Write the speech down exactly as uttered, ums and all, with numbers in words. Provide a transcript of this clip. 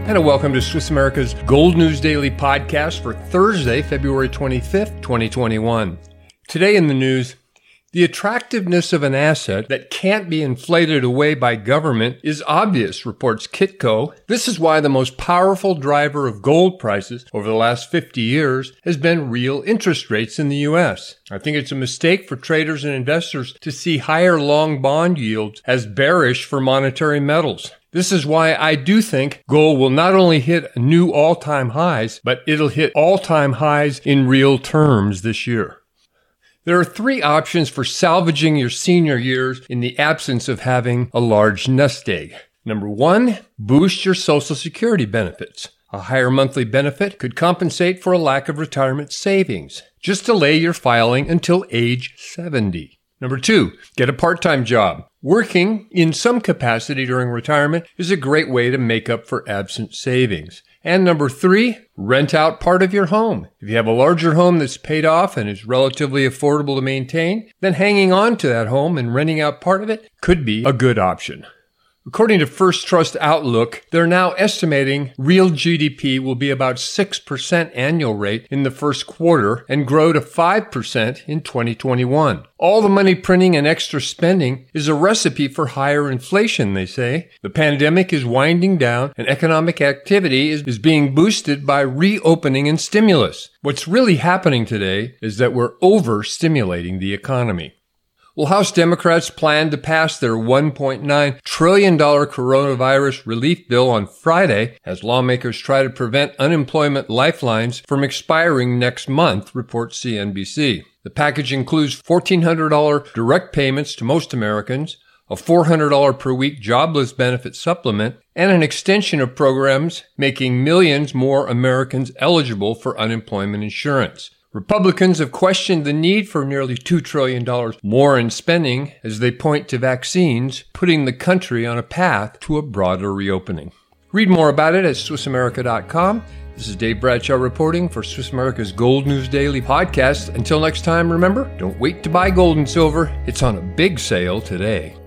And a welcome to Swiss America's Gold News Daily podcast for Thursday, February twenty-fifth, twenty twenty-one. Today in the news, the attractiveness of an asset that can't be inflated away by government is obvious, reports Kitco. This is why the most powerful driver of gold prices over the last fifty years has been real interest rates in the U S. I think it's a mistake for traders and investors to see higher long bond yields as bearish for monetary metals. This is why I do think gold will not only hit new all-time highs, but it'll hit all-time highs in real terms this year. There are three options for salvaging your senior years in the absence of having a large nest egg. Number one, boost your Social Security benefits. A higher monthly benefit could compensate for a lack of retirement savings. Just delay your filing until age seventy. Number two, get a part-time job. Working in some capacity during retirement is a great way to make up for absent savings. And number three, rent out part of your home. If you have a larger home that's paid off and is relatively affordable to maintain, then hanging on to that home and renting out part of it could be a good option. According to First Trust Outlook, they're now estimating real G D P will be about six percent annual rate in the first quarter and grow to five percent in twenty twenty-one. All the money printing and extra spending is a recipe for higher inflation, they say. The pandemic is winding down and economic activity is, is being boosted by reopening and stimulus. What's really happening today is that we're over-stimulating the economy. Well, House Democrats plan to pass their one point nine trillion dollars coronavirus relief bill on Friday as lawmakers try to prevent unemployment lifelines from expiring next month, reports C N B C. The package includes fourteen hundred dollars direct payments to most Americans, a four hundred dollars per week jobless benefit supplement, and an extension of programs making millions more Americans eligible for unemployment insurance. Republicans have questioned the need for nearly two trillion dollars more in spending as they point to vaccines, putting the country on a path to a broader reopening. Read more about it at Swiss America dot com. This is Dave Bradshaw reporting for Swiss America's Gold News Daily podcast. Until next time, remember, don't wait to buy gold and silver. It's on a big sale today.